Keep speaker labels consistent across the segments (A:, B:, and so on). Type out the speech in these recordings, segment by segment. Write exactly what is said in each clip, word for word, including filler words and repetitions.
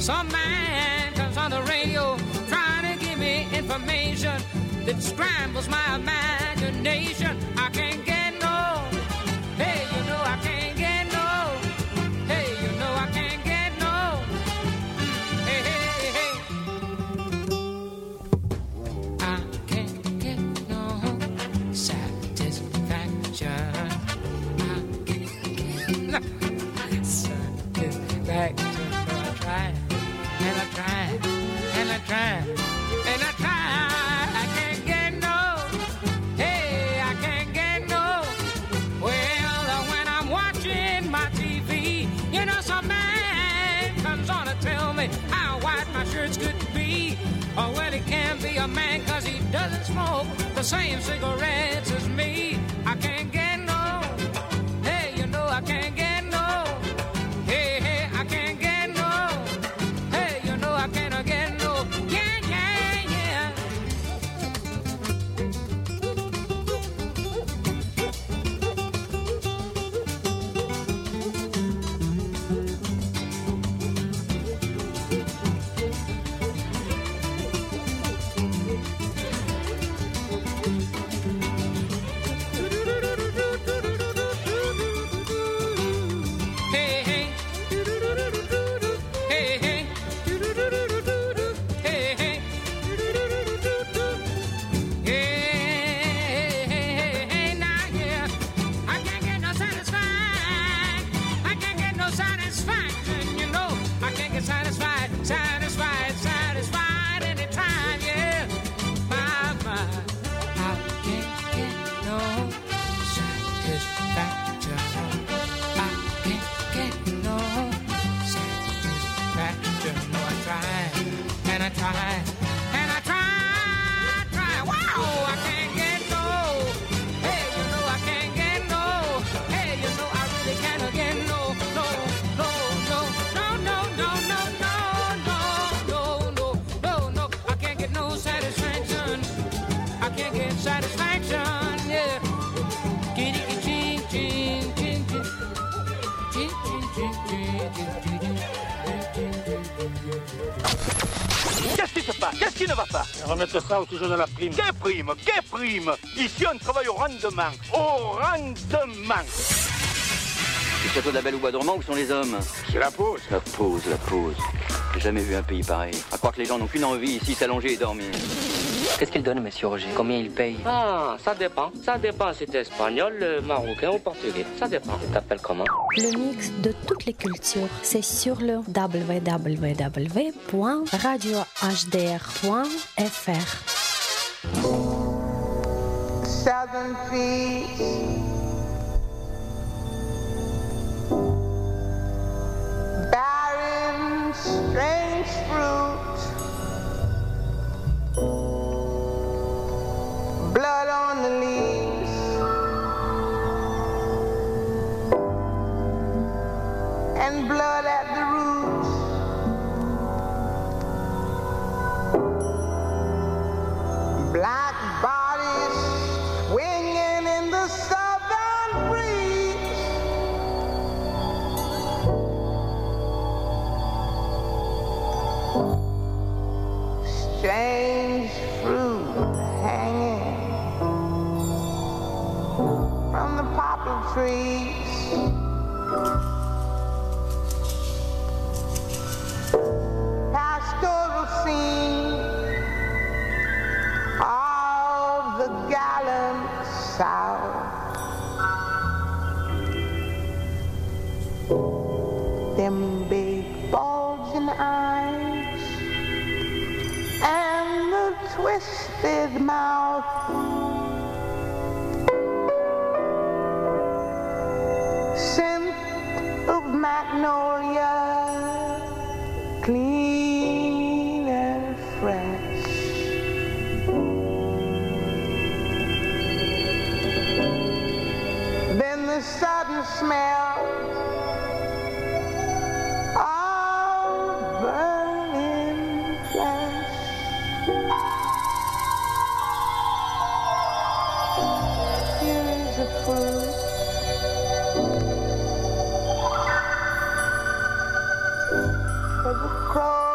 A: some man comes on the radio trying to give me information that scrambles my imagination. I can't get no, hey, you know I can't get no, hey, you know I can't get no, hey, hey, hey. I can't get no satisfaction. I can't get no satisfaction. I try, and I try, and I try, and I try. I can't get no, hey, I can't get no. Well, uh, when I'm watching my T V, you know, some man comes on to tell me how white my shirt's good to be. Or well, he can't be a man cause he doesn't smoke the same cigarettes as me. I can't get no, hey, you know, I can't get no. Hey, hey, I can't get no. Hey, you know I can't get no. Yeah, yeah, yeah. Hey, hey. Hey, hey. Hey, hey. Hey, hey, hey, now, yeah. I can't get no satisfaction. I can't get no satisfaction, you know. I can't get satisfied, satisfied, satisfied anytime, yeah. My, my. I can't get no satisfaction. I can't get no satisfaction. No, I try, and I try, and I try, try. Wow, I can't get no. Hey, you know I can't get no. Hey, you know I really can't get no, no, no, no, no, no, no, no, no, no, no, no, no. I can't get no satisfaction. I can't get satisfaction. Yeah. Kitty, ching, ching, ching, ching, ching, ching, ching, ching, ching, ching.
B: Qu'est-ce qui se passe? Qu'est-ce qui ne va pas?
C: Remettre ça au sujet de la prime.
B: Quelle prime? Quelle prime? Ici, on travaille au rendement. Au rendement.
D: Le château d'Abel ou Bois dormant, où sont les hommes?
C: C'est la pause.
D: La pause, la pause. J'ai jamais vu un pays pareil. À croire que les gens n'ont qu'une envie ici, s'allonger et dormir. Qu'est-ce qu'il donne, monsieur Roger? Combien il paye?
E: Ah, ça dépend. Ça dépend si t'es espagnol, marocain ou portugais. Ça dépend. Tu t'appelles comment?
F: Le mix de toutes les cultures, c'est sur le w w w point radio h d r point f r.
G: Southern peace, barren, strange fruit, blood on the leaves, and blood at the roots. Black bodies swinging in the southern breeze. Strange fruit hanging from the poplar trees. Pastoral scene of the gallant South. Them big bulging eyes and the twisted mouth. Scent of magnolia, clean and fresh. Then the sudden smell of burning flesh. Here is a fruit for the crow.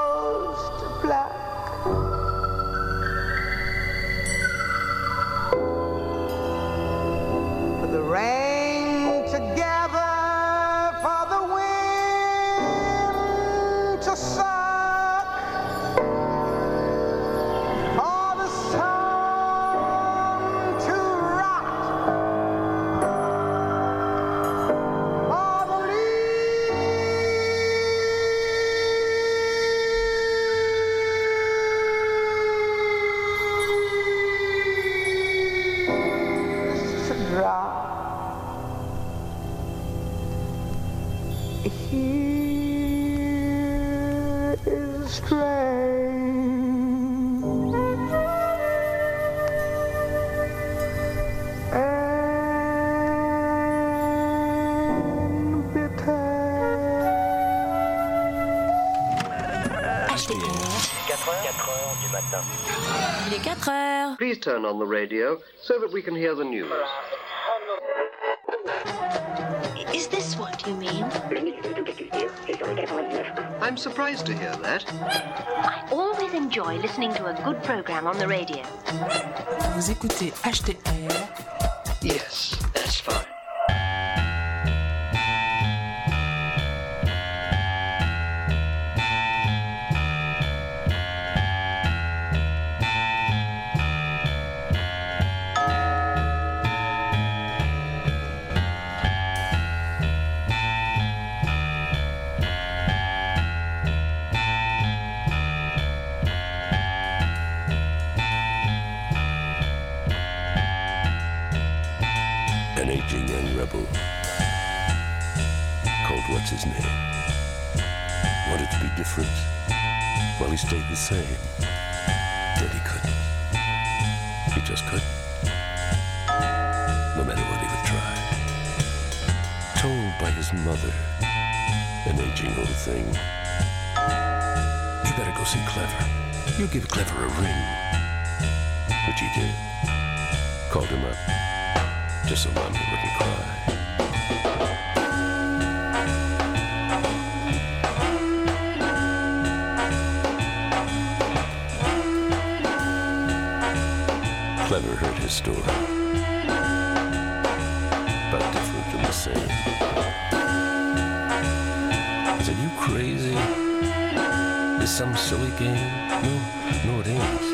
G: Here is strange and bitter.
H: H D R.
I: quatre heures du matin.
H: Il est quatre heures.
J: Please turn on the radio so that we can hear the news.
H: Is this what you mean?
J: I'm surprised to hear that.
H: I always enjoy listening to a good program on the radio.
K: Vous écoutez H D R.
J: Yes, that's fine.
L: An aging young rebel called what's his name wanted to be different while he stayed the same. Yet he couldn't. He just couldn't. No matter what he would try. Told by his mother, an aging old thing, you better go see Clever. You give Clever a ring. Which he did. Called him up. Just so Mommy wouldn't cry. Clever heard his story. But different from the same. I said, you crazy? Is some silly game? No, no it ain't.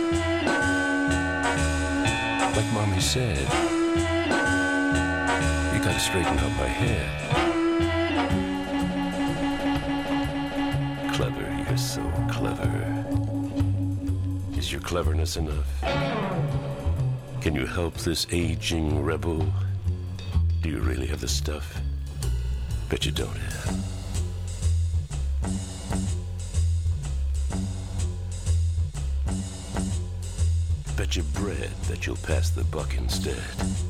L: Like Mommy said, you gotta straighten out my head. Clever, you're so clever. Is your cleverness enough? Can you help this aging rebel? Do you really have the stuff? Bet you don't have. Bet you bread that you'll pass the buck instead.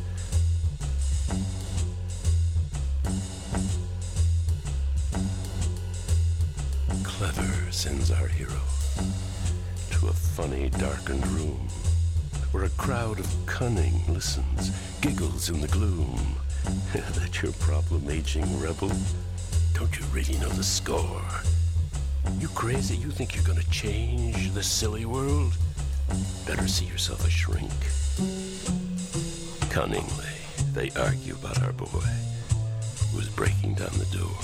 L: Clever sends our hero to a funny, darkened room where a crowd of cunning listens, giggles in the gloom. That's your problem, aging rebel? Don't you really know the score? You crazy? You think you're gonna change the silly world? Better see yourself a shrink. Cunningly, they argue about our boy who was breaking down the door.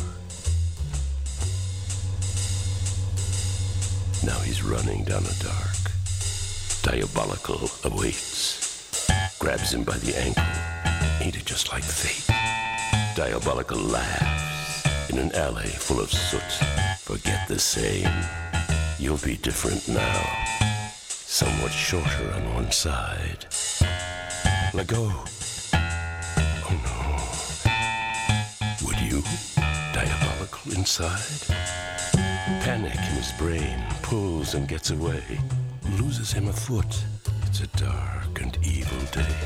L: Now he's running down a dark. Diabolical awaits. Grabs him by the ankle. Ain't it just like fate? Diabolical laughs in an alley full of soot. Forget the same. You'll be different now. Somewhat shorter on one side. Let go. Oh no. Would you? Diabolical inside? Panic in his brain pulls and gets away. Loses him a foot. It's a dark and evil day.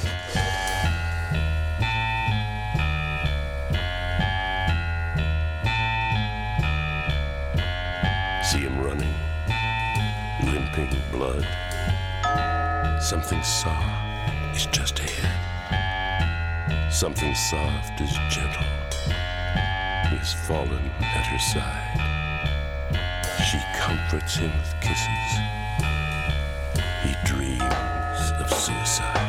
L: See him running, limping blood. Something soft is just ahead. Something soft is gentle. He has fallen at her side. She comforts him with kisses. He dreams of suicide.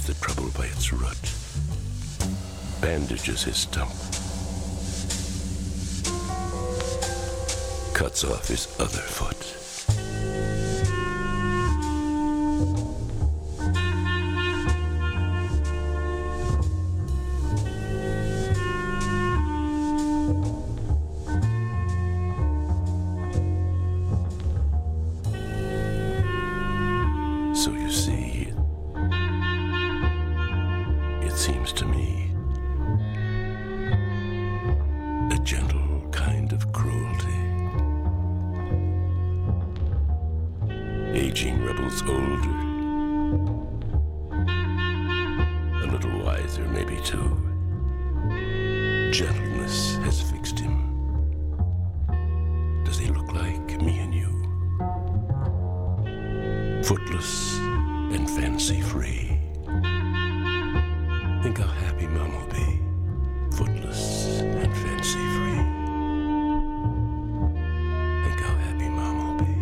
L: the trouble by its root, bandages his stump, cuts off his other foot. So you see, it seems to me a gentle kind of cruelty. Aging rebels older, a little wiser maybe too. Gentleness has fixed him. Does he look like me and you? Footless and fancy-free. Think how happy Mom will be, footless and fancy-free. Think how happy Mom will be.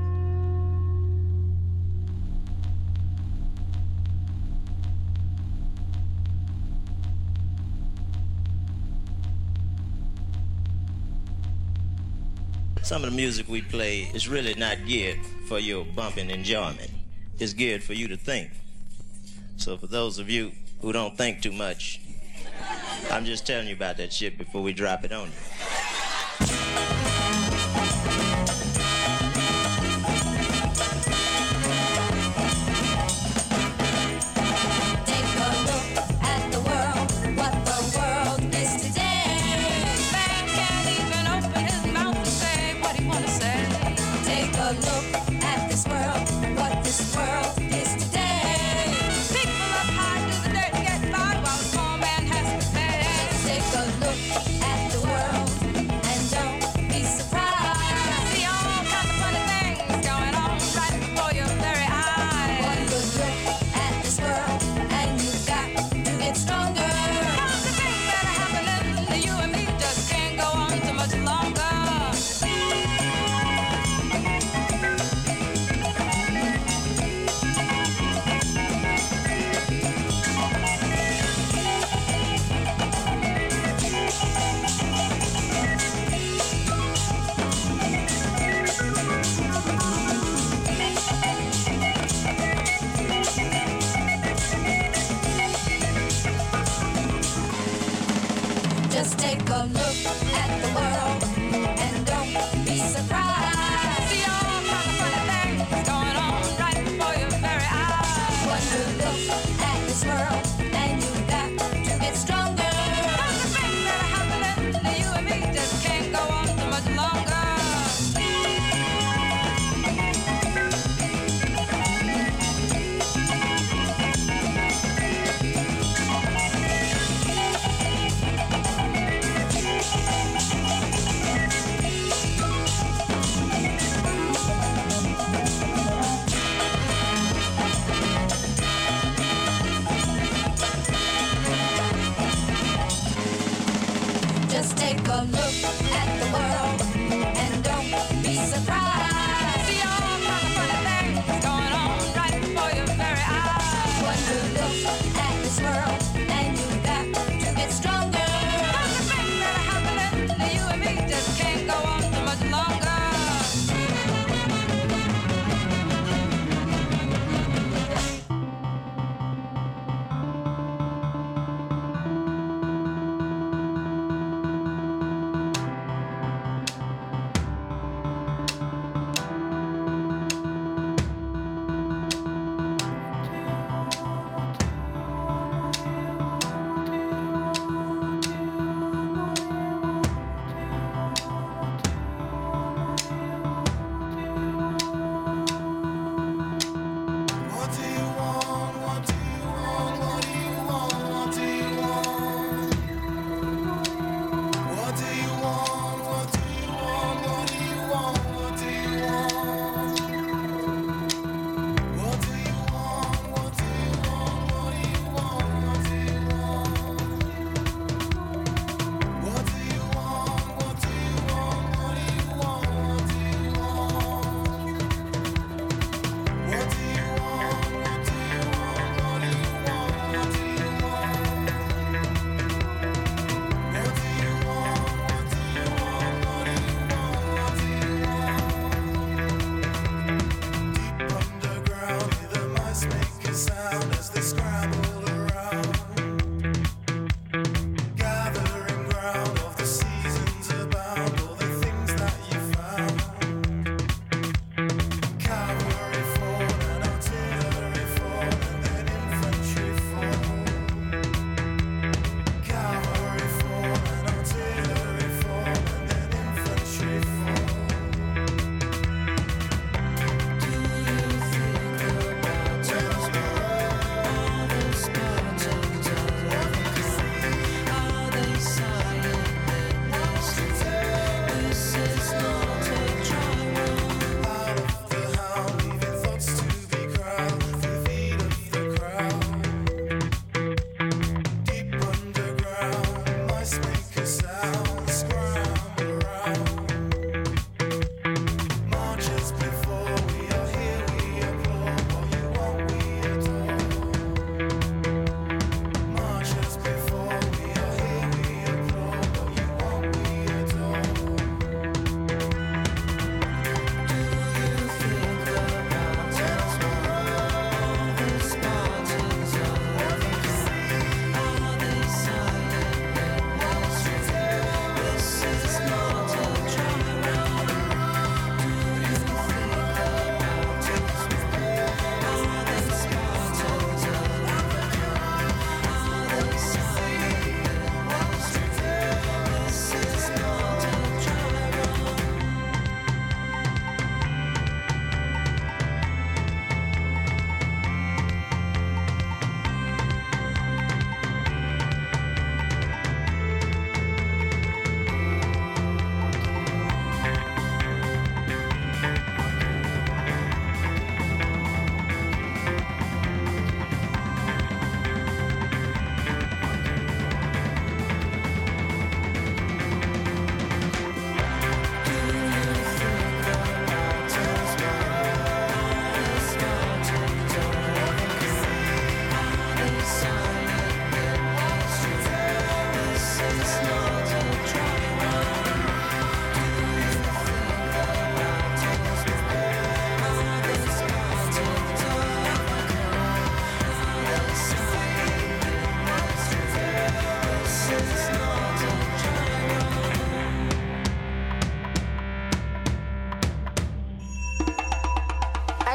M: Some of the music we play is really not geared for your bumping enjoyment. It's geared for you to think. So for those of you who don't think too much, I'm just telling you about that shit before we drop it on you.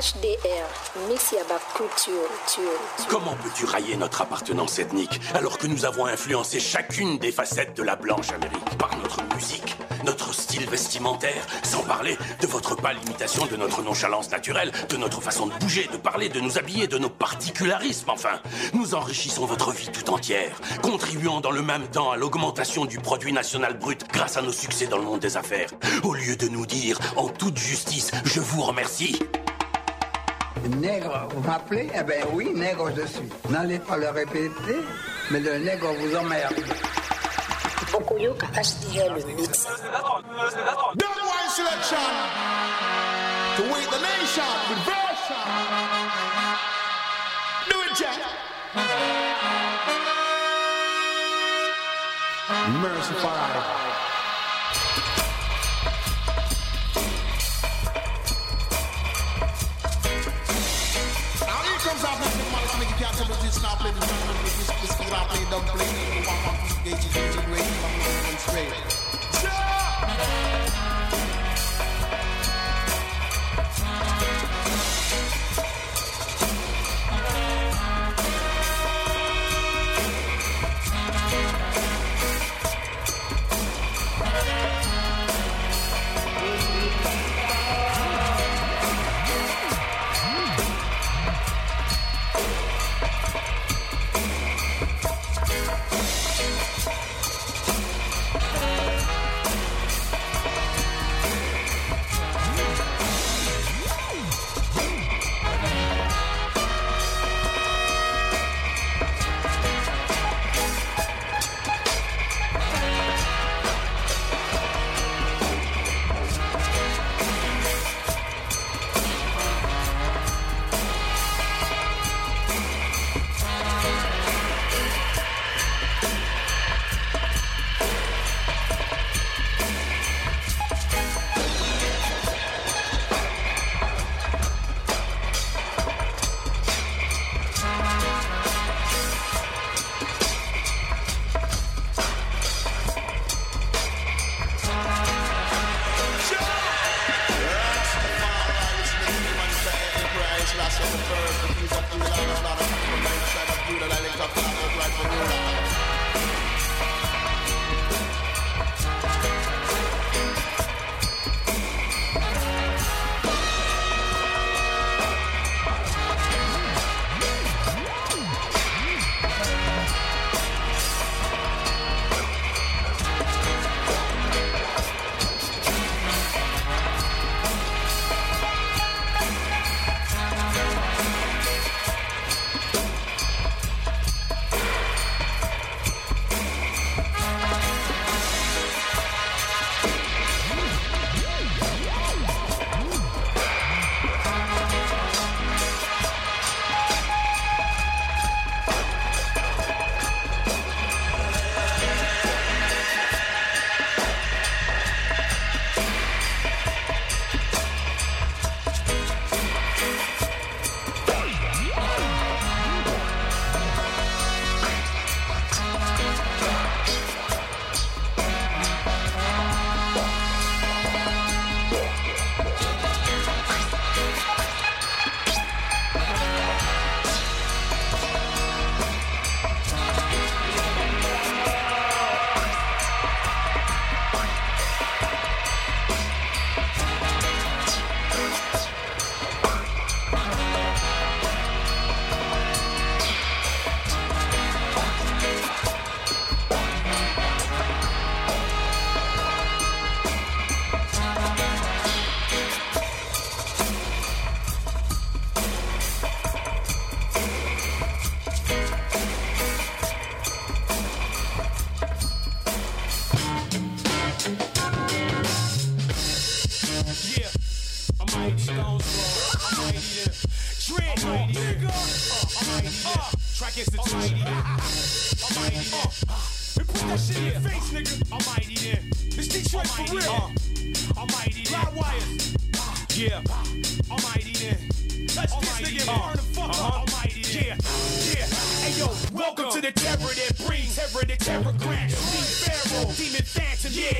N: H D R, mix yaba culture, culture.
L: Comment peux-tu railler notre appartenance ethnique alors que nous avons influencé chacune des facettes de la blanche Amérique par notre musique, notre style vestimentaire, sans parler de votre pâle imitation de notre nonchalance naturelle, de notre façon de bouger, de parler, de nous habiller, de nos particularismes, enfin. Nous enrichissons votre vie tout entière, contribuant dans le même temps à l'augmentation du produit national brut grâce à nos succès dans le monde des affaires. Au lieu de nous dire, en toute justice, je vous remercie.
O: Nègre, vous m'appelez? Eh ben oui, nègre je suis. N'allez pas le répéter, mais le nègre vous emmerde.
N: Bokoyoka H D R le mix.
P: Don't one selection to wake the nation with version. Do it, Jack. Mercify. Comes out like the mother make you can't tell me this now play this now play this this kid I play don't play me one one two gauge gauge great I'm straight.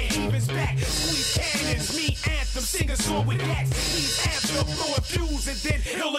Q: Sing a song with that. These amps will blow a fuse and then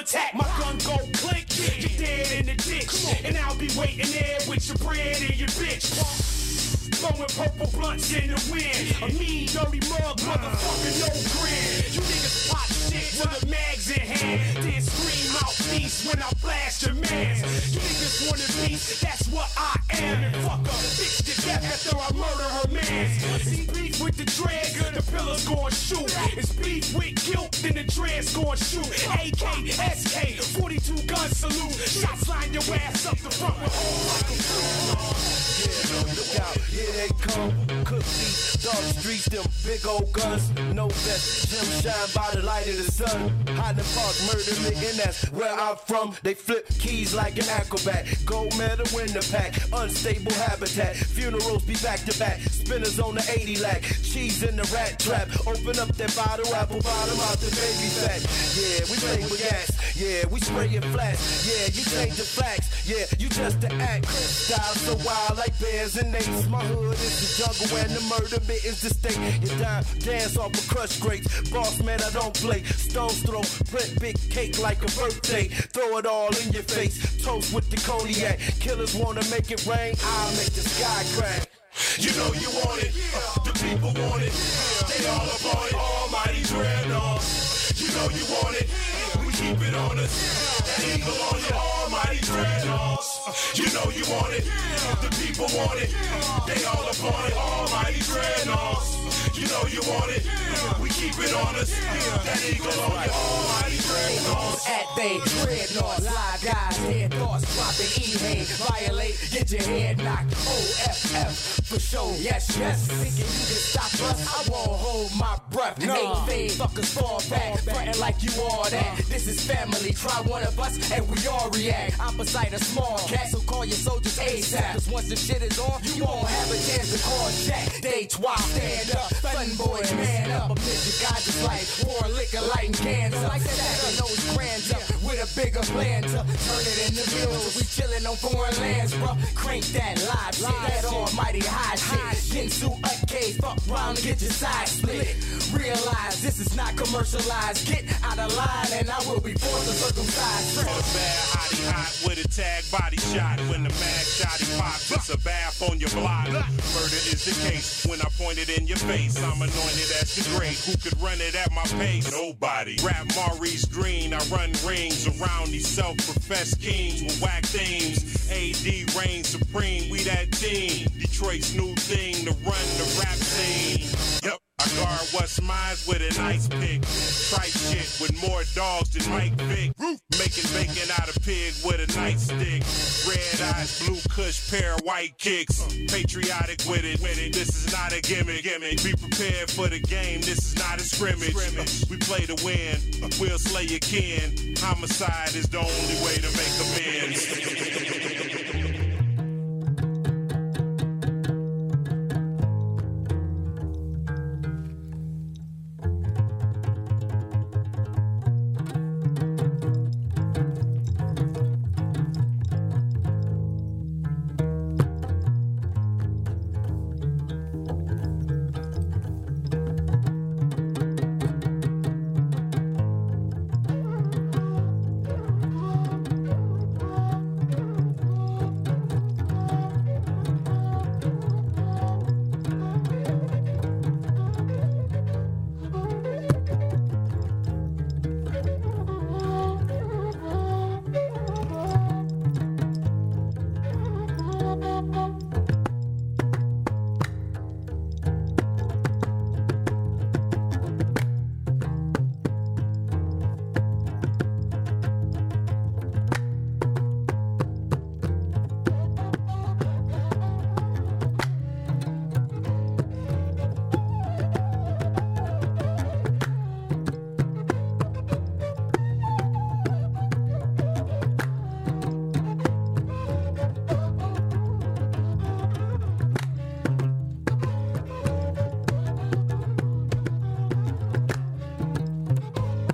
Q: attack. My gun go click, you're dead in the ditch. And I'll be waiting there with your bread and your bitch. Throwing purple blunts in the wind. A mean, dirty mug, motherfucker, no grin. You niggas pop shit with the mags in hand. Then scream out peace when I blast your mans. You niggas wanna peace, that's what I am. And fuck a bitch to death after I murder her mans. It's beef with the dread, the pillars gon' shoot. It's beef with guilt, then the dreads gon' shoot. A K, S K, forty-two gun salute. Shots line your ass up the front with all like a fool.
R: Yeah, look out, here they come. Cook these dark streets, them big old guns. No vest, Jim shine by the light of the sun. Highland Park, murder me, and that's where I'm from. They flip keys like an acrobat. Gold medal in the pack, unstable habitat. Funerals be back to back. Spinners on the eighty lac. Cheese in the rat trap. Open up that bottle, apple bottom out the baby fat. Yeah, we play with gas. Yeah, we spray it flat. Yeah, you change the flags. Yeah, you just the act. Style so wild like bears and apes. My hood is the jungle and the murder bit is the state. You dime, dance off of crushed grapes. Boss man, I don't play. Stones throw, print big cake like a birthday. Throw it all in your face. Toast with the cognac. Killers wanna make it rain. I'll make the sky crack.
Q: You know you want it, uh, the people want it. They all about it, almighty dreadnoughts. You know you want it, we keep it on us. That eagle on you, almighty dreadnoughts. You know you want it, the people want it. They all about it, almighty dreadnoughts. You know you want it, we keep it on us. That eagle on you, almighty dreadnoughts.
S: At they dreadnoughts, live guys, head thoughts, dropping E-Hay, violate, get your head knocked. O F F for sure, yes, yes. Thinking you can stop us, I won't hold my breath. No. Ain't fade, fuckers fall back, frontin' like you all that. This is family, try one of us and we all react. I'm beside a small cat, so call your soldiers ASAP. Cause once the shit is on, you won't have a chance to call Jack. Day twelve, stand up, fun boys, man up. Amidst your guys is like war, liquor, lighting cans up. Like that, I know it's grand up, with a bigger plan to turn it into bills. We chillin' on foreign lands, bro. Crank that live shit, that almighty high shit. Ginsu, a K, fuck round and get your side split. Realize this is not commercialized. Get out of line and I will be forced to circumcise.
Q: For the bad hottie hot with a tag body shot. When the mag shotty pops, it's a bath on your block. Murder is the case when I point it in your face. I'm anointed as the great. Who could run it at my pace? Nobody. Rap Maurice Green. I run rings around these self-professed kings with whack themes. A D reigns supreme. We that team. Detroit's new thing to run the rap scene. Yep. I guard what's mine with an ice pick. Tripe shit with more dogs than Mike Vick. Making bacon out of pig with a nightstick. Red eyes, blue kush, pair of white kicks. Patriotic with it, with it. This is not a gimmick. gimmick. Be prepared for the game. This is not a scrimmage. scrimmage. We play to win. We'll slay your kin. Homicide is the only way to make amends.